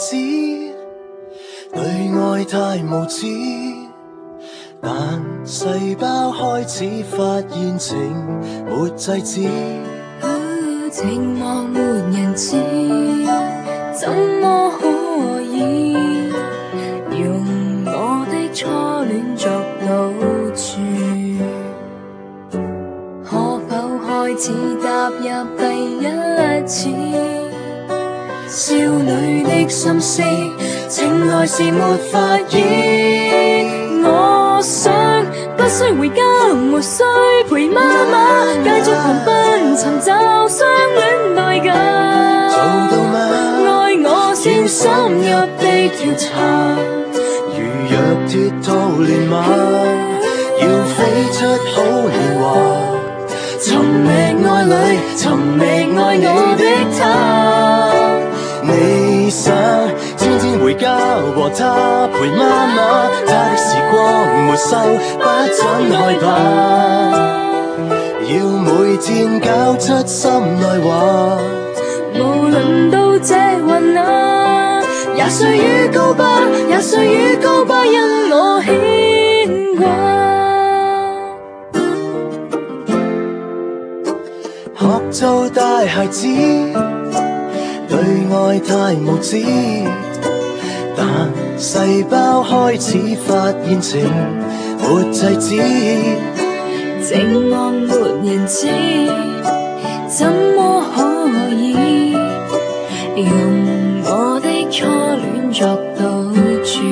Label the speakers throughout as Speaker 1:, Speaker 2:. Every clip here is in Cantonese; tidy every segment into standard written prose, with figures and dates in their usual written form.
Speaker 1: 子，對愛太無知，但細胞開始發現情沒制止。
Speaker 2: 情茫沒人知，怎麼可以用我的初戀作賭注？可否開始踏入第一次？少女的心思，情愛是沒法醫。我想不需回家，無需陪媽媽，繼續狂奔尋找相戀代價。
Speaker 1: 做到嗎？
Speaker 2: 愛我先深入地調查，
Speaker 1: 如若脫套連馬，要飛出好年華。尋覓愛侶，尋覓愛我的他。你想天天回家和他陪媽媽，他的時光沒收，不准害怕，要每天交出心內話。
Speaker 2: 無論到這雲啊，也需與告白，也需與告白，因我牽掛。
Speaker 1: 學做大孩子，對愛太無知，但細胞開始發現情沒制止。
Speaker 2: 情望沒人知，怎麼可以用我的初戀作賭注？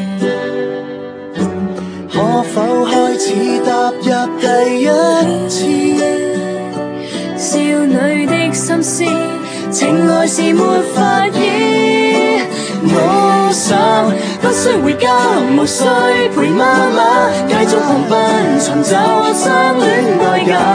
Speaker 1: 可否開始踏入第一次？
Speaker 2: 少女的心思，情愛是沒法醫。我想不需回家，無需陪媽媽，繼續狂奔尋找相戀代價。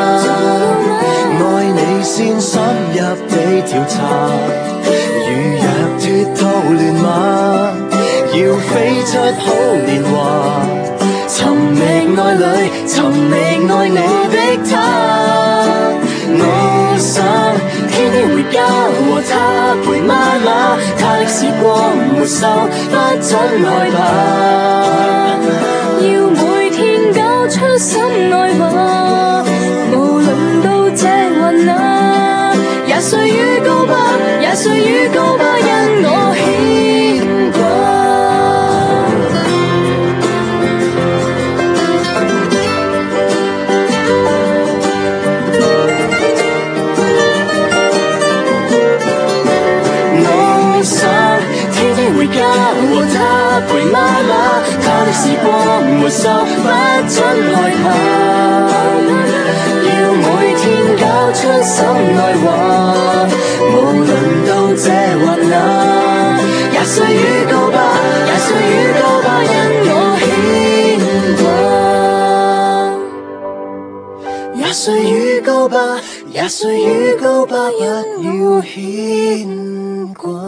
Speaker 1: 愛你先深入地調查，如若脫套亂馬，要飛出好年華。尋覓愛侶，尋覓愛我的他。我想天天回家和他陪媽媽，他的時光沒收，不准害怕，
Speaker 2: 要每天交出心內話。無論到這雲啊，也需與告白，也需與告白，因我牽掛。
Speaker 1: 回家和他陪媽媽，他的時光沒收，不准害怕，要每天交出心內話。無論到這雲啊，也需與告白，也需與告白，因我牽掛。也需與告白，也需與告白，不要牽掛。